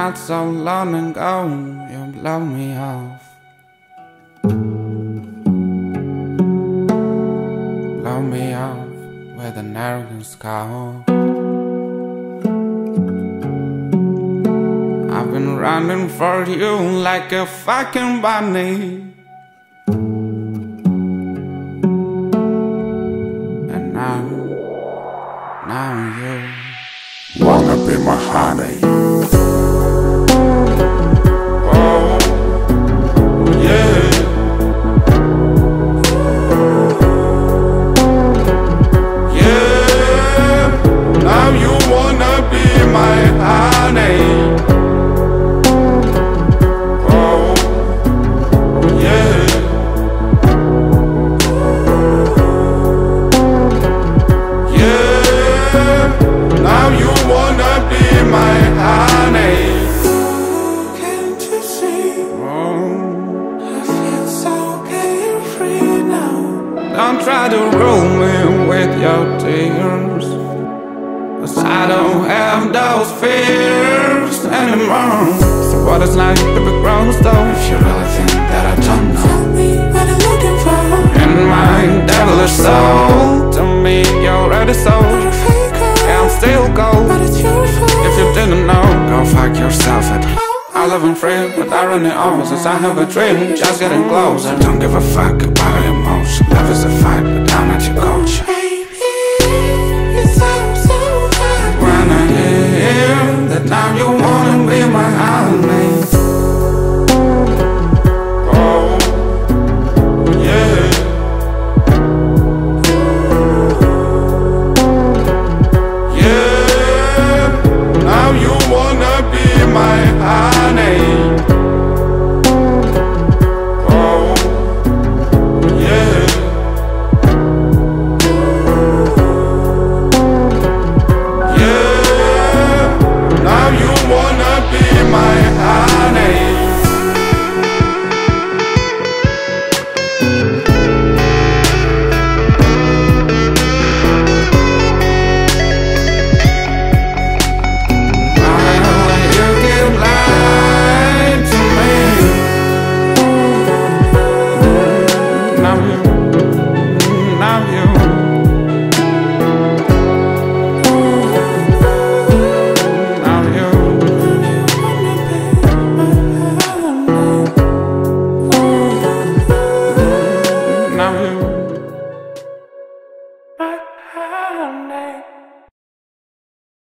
not so long ago, you blow me off. Blow me off with an arrogant scowl. I've been running for you like a fucking bunny, and now you wanna be my honey. oh, yeah. Yeah, now you wanna be my honey. Oh, yeah. Yeah, now you wanna be my honey. Can't you see? Oh, I feel so carefree now. don't try to rule me with your tears, 'cause I don't have those fears anymore. So what it's like to be grown though, if you really think that I don't know. Tell me what I'm looking for. In my devilish soul, to me you're already sold. Not a faker, Yeah, I'm still gold. but it's your fault. If you didn't know, go fuck yourself at home. I live in free, but I run it over since I have a dream, just getting closer. Don't give a fuck about your emotion. Love is a fight, but I'm not your coach.